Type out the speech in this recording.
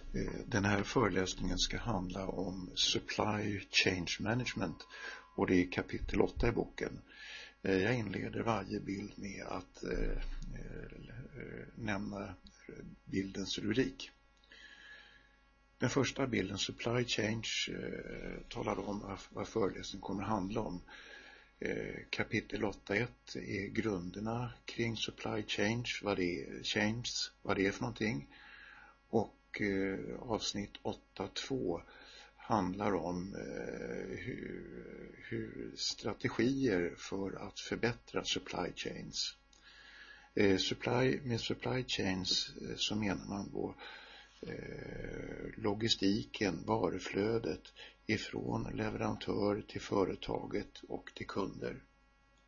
Den här föreläsningen ska handla om Supply Change Management och det är kapitel 8 i boken. Jag inleder varje bild med att nämna bildens rubrik. Den första bilden, Supply Change, talar om vad föreläsningen kommer att handla om. Kapitel 8.1 är grunderna kring Supply Change, vad det är för någonting. Och avsnitt 8.2 handlar om hur strategier för att förbättra supply chains. Med supply chains så menar man då logistiken, varuflödet ifrån leverantör till företaget och till kunder.